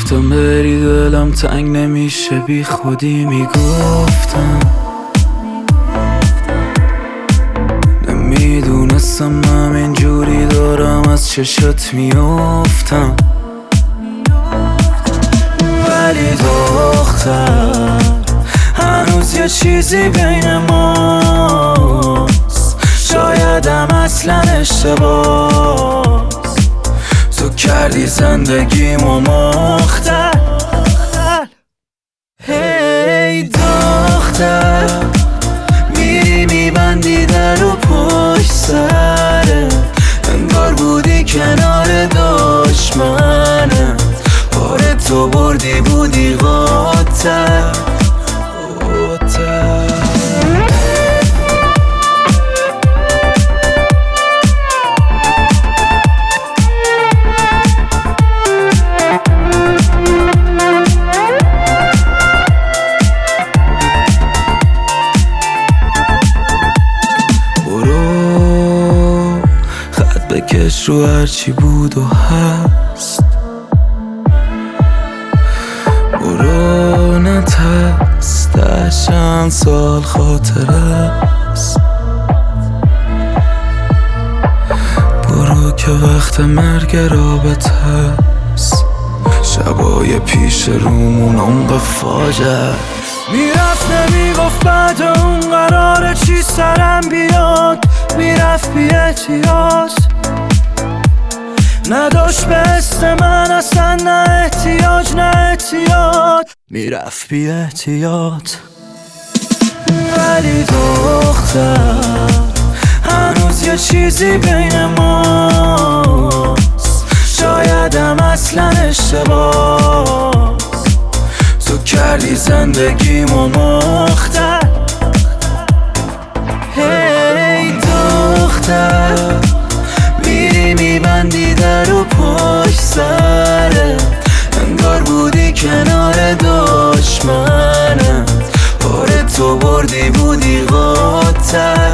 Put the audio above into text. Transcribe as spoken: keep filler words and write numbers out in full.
گفتم بری دلم تنگ نمیشه بی خودی میگفتم نمیدونستم همین جوری دارم از چشات میافتم ولی دختر هنوز یه چیزی بین ماست شایدم اصلا اشتباس تو کردی زندگیمو مختل هی دختر میری میبندی در و پشت سره انگار بودی کنار دشمنت آره تو بردی بودی قاتل بکش رو هرچی بود و هست برو نترس ده چند سال خاطره است برو که وقت مرگ رابطه است شبای پیش رومون عمق فاجعه میرفت نمیگفت بعد اون قراره چی سرم بیاد میرفت بی احتیاط نداشت به است من اصلا نه احتیاج نه احتیاط میرفت بی احتیاط ولی دختر هنوز یه چیزی بین ماست شایدم اصلا اشتباس تو کردی زندگیمو مختل هی دختر میری میبندی در و پشت سره انگار بودی کنار دشمنت آره تو بردی بودی قاتل